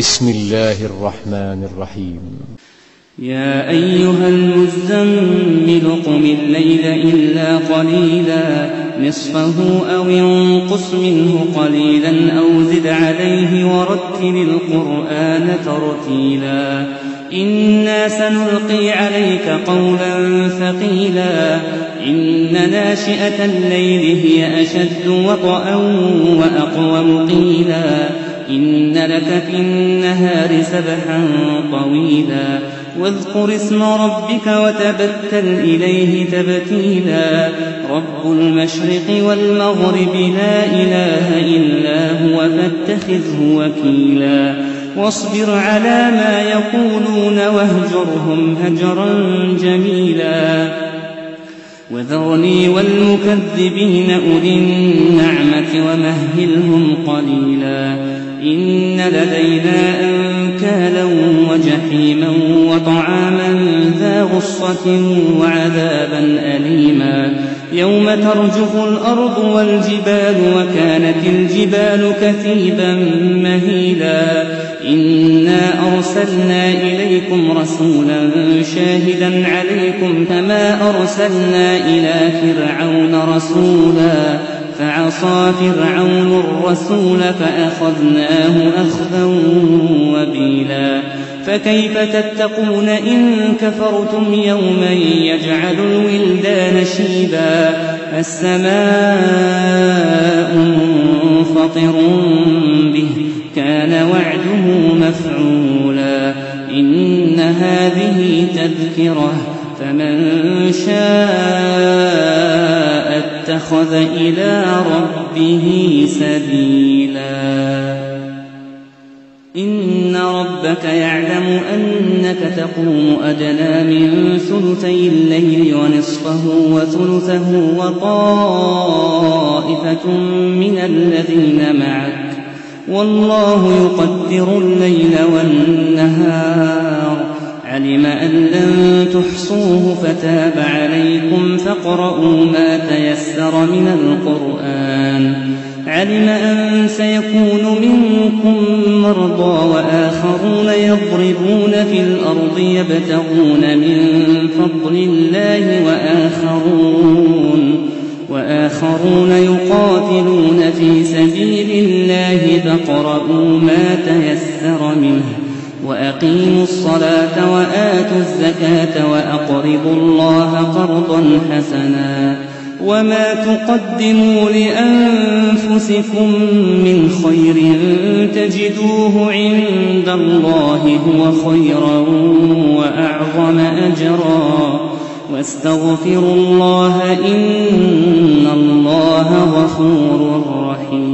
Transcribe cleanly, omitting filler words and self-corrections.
بسم الله الرحمن الرحيم. يا أيها المزمل قم الليل إلا قليلا نصفه أو انقص منه قليلا أو زد عليه ورتل القرآن ترتيلا إنا سنلقي عليك قولا ثقيلا إن ناشئة الليل هي أشد وطئا وأقوم قيلا إن لك في النهار سبحا طويلا واذكر اسم ربك وتبتل إليه تبتيلا رب المشرق والمغرب لا إله إلا هو فاتخذه وكيلا واصبر على ما يقولون واهجرهم هجرا جميلا وذرني والمكذبين أولي النعمة ومهلهم قليلا إن لدينا أنكالا وجحيما وطعاما ذا غصة وعذابا أليما يوم ترجف الأرض والجبال وكانت الجبال كثيبا مهيلا إنا أرسلنا إليكم رسولا شاهدا عليكم كما أرسلنا إلى فرعون رسولا فعصى فرعون الرسول فأخذناه أخذا وبيلا فكيف تتقون إن كفرتم يوما يجعل الولدان شيبا السماء منفطر به كان وعده مفعولا إن هذه تذكرة فمن شاء اتخذ إلى ربه سبيلا إن ربك يعلم أنك تقوم أدنى من ثلثي الليل ونصفه وثلثه وطائفة من الذين معك والله يقدر الليل والنهار علم أن لن تحصوه فتاب عليكم فاقرؤوا ما تيسر من القرآن علم أن سيكون منكم مرضى وآخرون يضربون في الأرض يبتغون من فضل الله وآخرون يقاتلون في سبيل الله فاقرؤوا ما تيسر منه وأقيموا الصلاة وآتوا الزكاة وأقرضوا الله قرضا حسنا وما تقدموا لأنفسكم من خير تجدوه عند الله هو خيرا وأعظم أجرا واستغفروا الله إن الله غفور رحيم.